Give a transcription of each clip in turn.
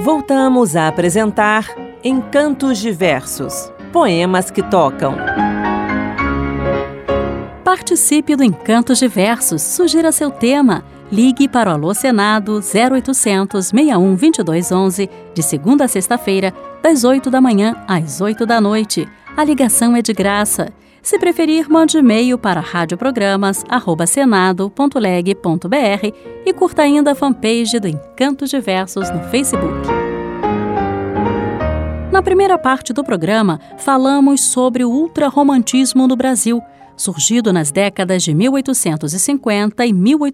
Voltamos a apresentar Encantos Diversos, poemas que tocam. Participe do Encantos Diversos, sugira seu tema. Ligue para o Alô Senado 0800 61 22 11, de segunda a sexta-feira, das 8 da manhã às 8 da noite. A ligação é de graça. Se preferir, mande e-mail para radioprogramas@senado.leg.br e curta ainda a fanpage do Encantos Diversos no Facebook. Na primeira parte do programa, falamos sobre o ultrarromantismo no Brasil, surgido nas décadas de 1850 e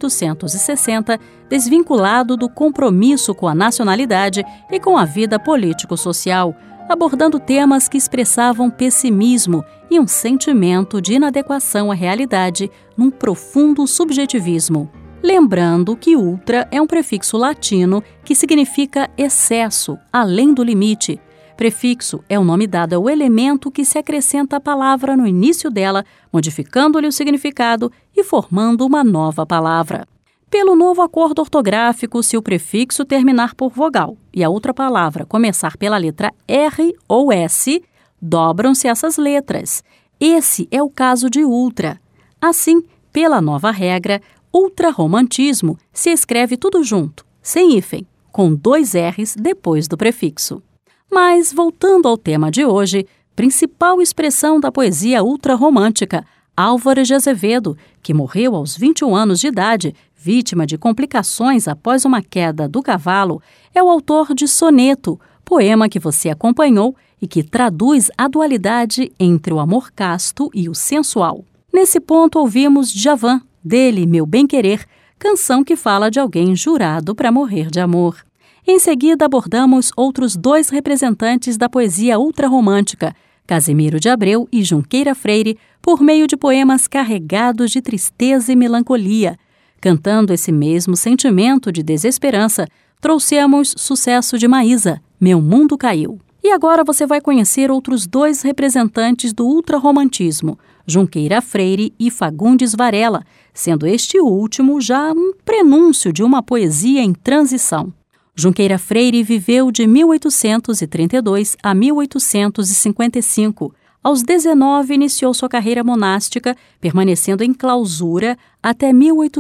1860, desvinculado do compromisso com a nacionalidade e com a vida político-social, abordando temas que expressavam pessimismo e um sentimento de inadequação à realidade num profundo subjetivismo. Lembrando que ultra é um prefixo latino que significa excesso, além do limite. Prefixo é o nome dado ao elemento que se acrescenta à palavra no início dela, modificando-lhe o significado e formando uma nova palavra. Pelo novo acordo ortográfico, se o prefixo terminar por vogal e a outra palavra começar pela letra R ou S, dobram-se essas letras. Esse é o caso de ultra. Assim, pela nova regra, ultrarromantismo se escreve tudo junto, sem hífen, com 2 R's depois do prefixo. Mas, voltando ao tema de hoje, principal expressão da poesia ultrarromântica, Álvares de Azevedo, que morreu aos 21 anos de idade, vítima de complicações após uma queda do cavalo, é o autor de Soneto, poema que você acompanhou e que traduz a dualidade entre o amor casto e o sensual. Nesse ponto ouvimos Djavan, dele Meu Bem-Querer, canção que fala de alguém jurado para morrer de amor. Em seguida, abordamos outros 2 representantes da poesia ultrarromântica, Casimiro de Abreu e Junqueira Freire, por meio de poemas carregados de tristeza e melancolia. Cantando esse mesmo sentimento de desesperança, trouxemos sucesso de Maísa, Meu Mundo Caiu. E agora você vai conhecer outros 2 representantes do ultrarromantismo, Junqueira Freire e Fagundes Varela, sendo este último já um prenúncio de uma poesia em transição. Junqueira Freire viveu de 1832 a 1855. Aos 19, iniciou sua carreira monástica, permanecendo em clausura até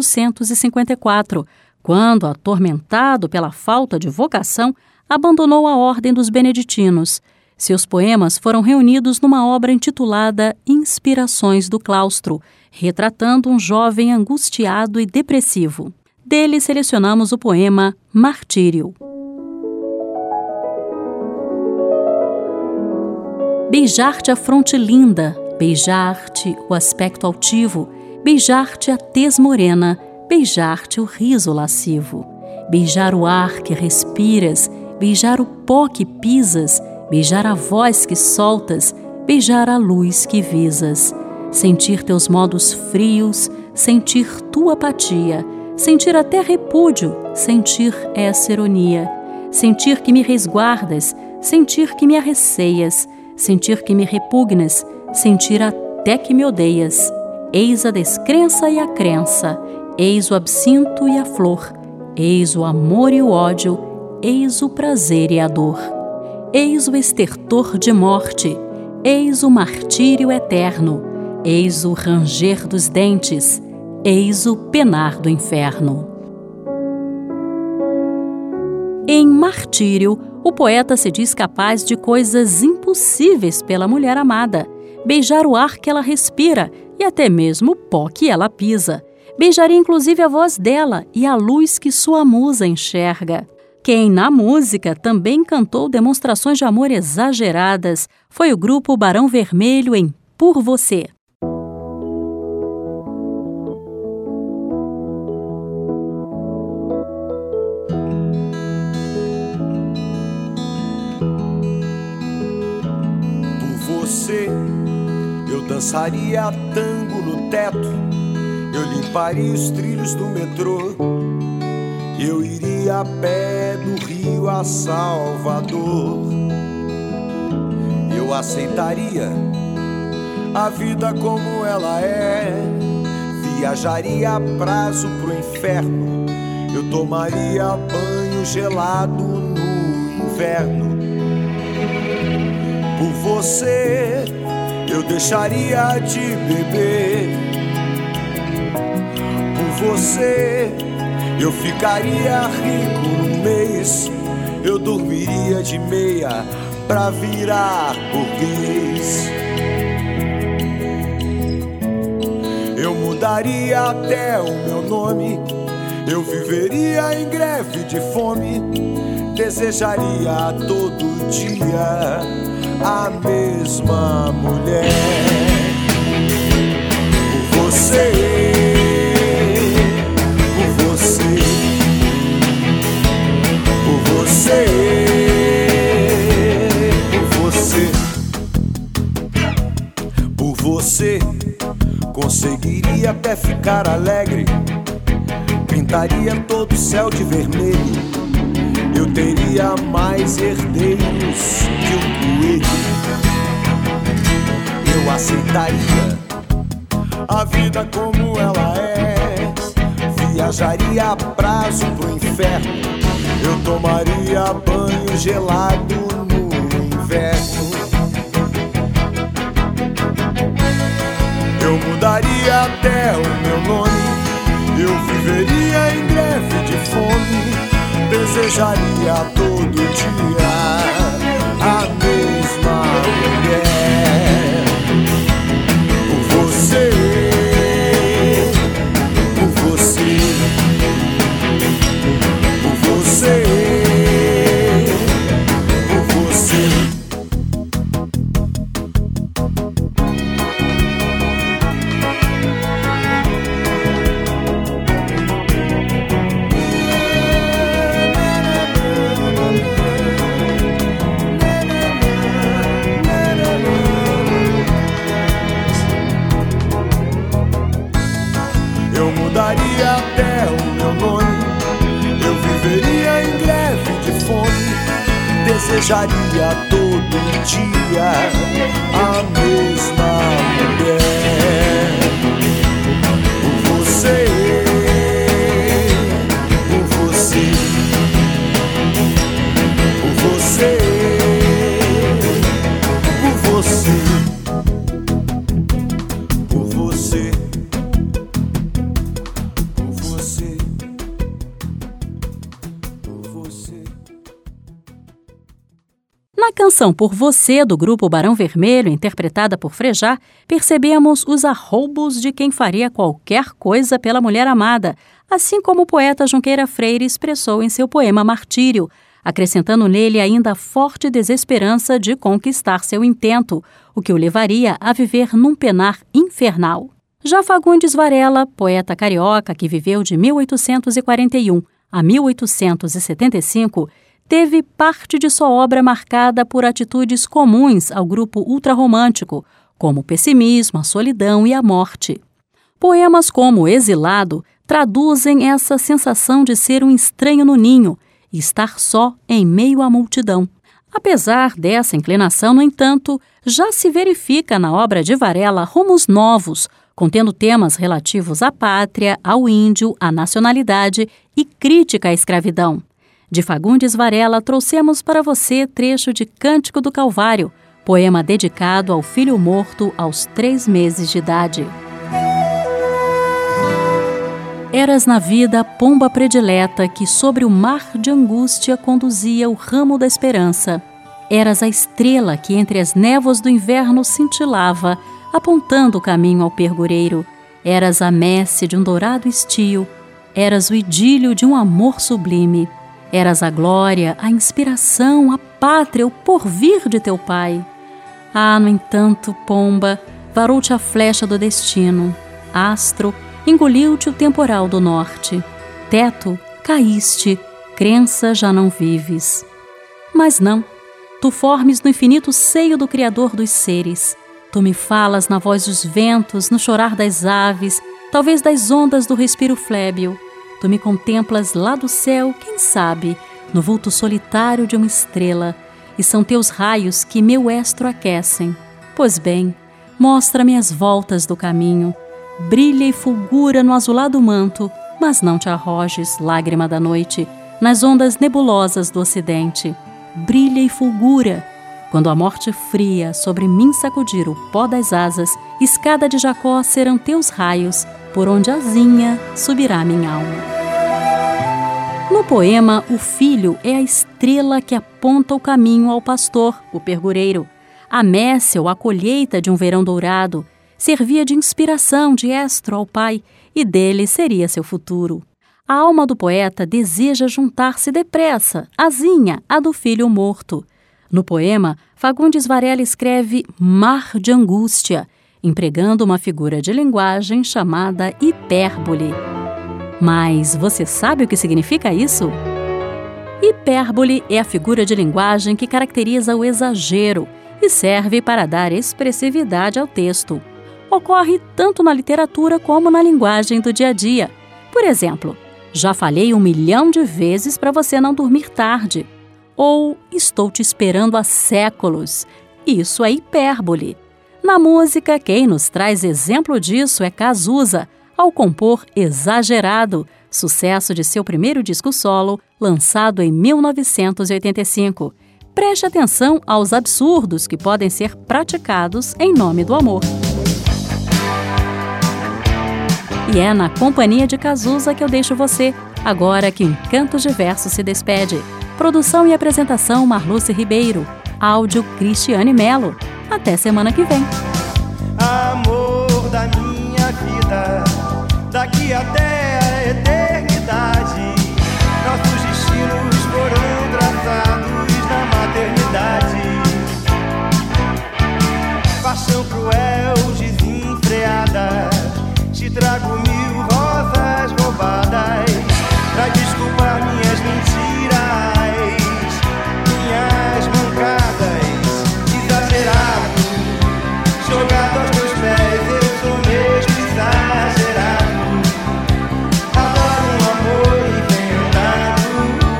1854, quando, atormentado pela falta de vocação, abandonou a Ordem dos Beneditinos. Seus poemas foram reunidos numa obra intitulada Inspirações do Claustro, retratando um jovem angustiado e depressivo. Dele selecionamos o poema Martírio. Beijar-te a fronte linda, beijar-te o aspecto altivo, beijar-te a tez morena, beijar-te o riso lascivo, beijar o ar que respiras, beijar o pó que pisas, beijar a voz que soltas, beijar a luz que visas, sentir teus modos frios, sentir tua apatia, sentir até repúdio, sentir essa ironia, sentir que me resguardas, sentir que me arreceias, sentir que me repugnas, sentir até que me odeias. Eis a descrença e a crença, eis o absinto e a flor, eis o amor e o ódio, eis o prazer e a dor. Eis o estertor de morte, eis o martírio eterno, eis o ranger dos dentes, eis o penar do inferno. Em Martírio, o poeta se diz capaz de coisas impossíveis pela mulher amada, beijar o ar que ela respira e até mesmo o pó que ela pisa. Beijaria inclusive a voz dela e a luz que sua musa enxerga. Quem, na música, também cantou demonstrações de amor exageradas foi o grupo Barão Vermelho em Por Você. Eu dançaria tango no teto, eu limparia os trilhos do metrô, eu iria a pé do Rio a Salvador. Eu aceitaria a vida como ela é, viajaria a prazo pro inferno, eu tomaria banho gelado no inverno. Por você eu deixaria de beber. Por você eu ficaria rico num mês. Eu dormiria de meia pra virar burguês. Eu mudaria até o meu nome. Eu viveria em greve de fome. Desejaria todo dia a mesma mulher. Por você, por você, por você, por você, por você. Conseguiria até ficar alegre. Pintaria todo o céu de vermelho. Eu teria mais herdeiros que um coelho. Eu aceitaria a vida como ela é. Viajaria a prazo pro inferno. Eu tomaria banho gelado no inverno. Eu mudaria até o meu nome. Eu viveria em greve de fome. Desejaria todo dia a mesma mulher. Por você, por você, por você, por você. Eu mudaria até o meu nome. Eu viveria em greve de fome. Desejaria todo dia a mesma mulher. Por você, por você, por você, por você, por você. Na canção Por Você, do grupo Barão Vermelho, interpretada por Frejá, percebemos os arroubos de quem faria qualquer coisa pela mulher amada, assim como o poeta Junqueira Freire expressou em seu poema Martírio, acrescentando nele ainda a forte desesperança de conquistar seu intento, o que o levaria a viver num penar infernal. Já Fagundes Varela, poeta carioca que viveu de 1841 a 1875, teve parte de sua obra marcada por atitudes comuns ao grupo ultrarromântico, como o pessimismo, a solidão e a morte. Poemas como Exilado traduzem essa sensação de ser um estranho no ninho e estar só em meio à multidão. Apesar dessa inclinação, no entanto, já se verifica na obra de Varela rumos novos, contendo temas relativos à pátria, ao índio, à nacionalidade e crítica à escravidão. De Fagundes Varela, trouxemos para você trecho de Cântico do Calvário, poema dedicado ao filho morto aos 3 meses de idade. Eras na vida a pomba predileta que sobre o mar de angústia conduzia o ramo da esperança. Eras a estrela que entre as névoas do inverno cintilava, apontando o caminho ao pergureiro. Eras a messe de um dourado estio, eras o idílio de um amor sublime. Eras a glória, a inspiração, a pátria, o porvir de teu pai. Ah, no entanto, pomba, varou-te a flecha do destino. Astro, engoliu-te o temporal do norte. Teto, caíste, crença já não vives. Mas não, tu formes no infinito seio do Criador dos seres. Tu me falas na voz dos ventos, no chorar das aves, talvez das ondas do respiro flébio. Tu me contemplas lá do céu, quem sabe, no vulto solitário de uma estrela, e são teus raios que meu estro aquecem. Pois bem, mostra-me as voltas do caminho, brilha e fulgura no azulado manto, mas não te arrojes, lágrima da noite, nas ondas nebulosas do ocidente. brilha e fulgura. Quando a morte fria sobre mim sacudir o pó das asas, escada de Jacó serão teus raios, por onde azinha subirá minha alma. No poema, o filho é a estrela que aponta o caminho ao pastor, o pergureiro. A messe ou a colheita de um verão dourado servia de inspiração de Estro ao pai, e dele seria seu futuro. A alma do poeta deseja juntar-se depressa, azinha, à do filho morto. No poema, Fagundes Varela escreve mar de angústia, empregando uma figura de linguagem chamada hipérbole. Mas você sabe o que significa isso? Hipérbole é a figura de linguagem que caracteriza o exagero e serve para dar expressividade ao texto. Ocorre tanto na literatura como na linguagem do dia a dia. Por exemplo, já falei 1 milhão de vezes para você não dormir tarde. Ou estou te esperando há séculos. Isso é hipérbole. Na música, quem nos traz exemplo disso é Cazuza, ao compor Exagerado, sucesso de seu primeiro disco solo, lançado em 1985. Preste atenção aos absurdos que podem ser praticados em nome do amor. E é na companhia de Cazuza que eu deixo você, agora que Encantos de Verso se despede. Produção e apresentação Marluce Ribeiro. Áudio Cristiane Melo. Até semana que vem. Amor da minha vida, daqui até a eternidade, nossos destinos foram traçados na maternidade. Paixão cruel, desenfreada, te trago 1000 rosas roubadas pra desculpar minhas mentiras, minhas mancadas. Exagerado, jogado aos teus pés, eu sou mesmo exagerado. Adoro um amor inventado.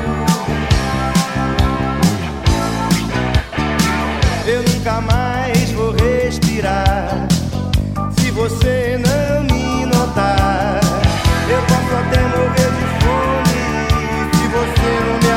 Eu nunca mais vou respirar se você não me notar. Eu posso até morrer de fome se você não me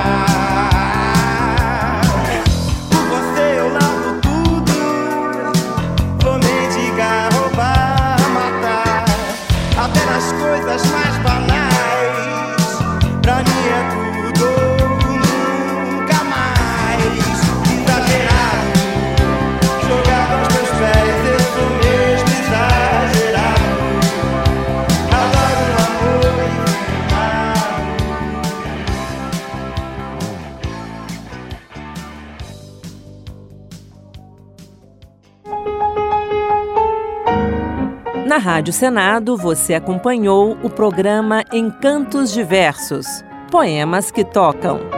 amar. Por você eu largo tudo, vou mendigar, roubar, matar, até nas coisas mais banais. Pra mim é tudo ou nunca mais. Exagerado, jogado aos teus pés, eu sou mesmo exagerado. Adoro um amor inventado. Na Rádio Senado, você acompanhou o programa Encantos de Versos, poemas que tocam.